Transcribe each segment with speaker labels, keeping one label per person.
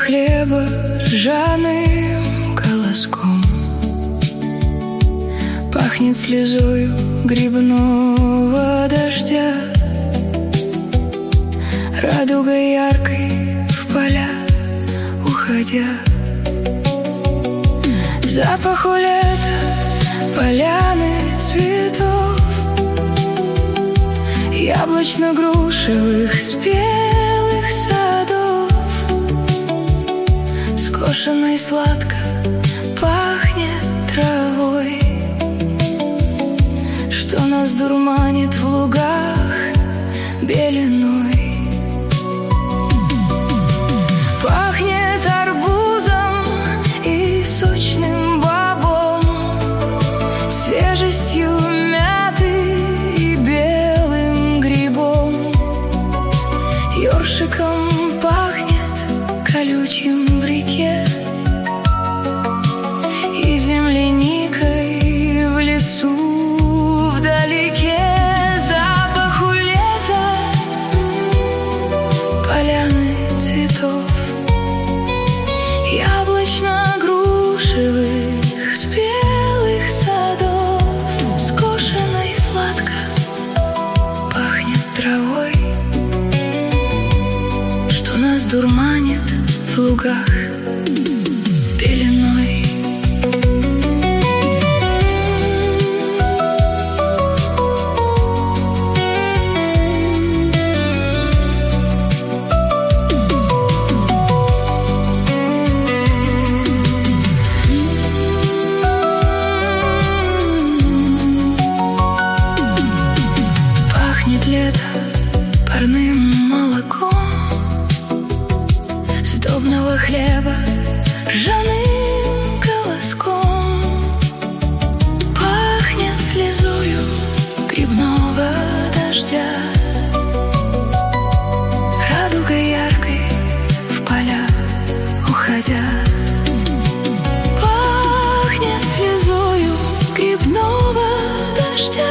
Speaker 1: хлеба ржаным колоском, пахнет слезою грибного дождя, радугой яркой в поля уходя. Запаху лета, поляны цветов, яблочно-грушевых спелых садов. Скошенной сладко пахнет травой, что нас дурманит в лугах беленой. Пахнет арбузом и сочным бобом, свежестью мяты и белым грибом. Ёршиком пахнет колючим в реке и земляникой в лесу вдалеке. Запаху лета, поляны цветов, яблочно-грушевых спелых садов. Скошенной сладко пахнет травой, что нас дурманит в лугах беленой. Лето парным молоком, сдобного хлеба ржаным колоском, пахнет слезою грибного дождя, радугой яркой в поля уходя. Пахнет слезою грибного дождя,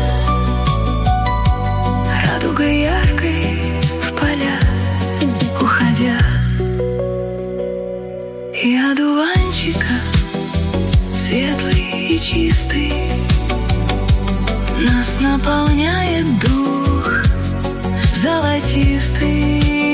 Speaker 1: радугой яркой в поля уходя. И одуванчика светлый и чистый нас наполняет дух золотистый.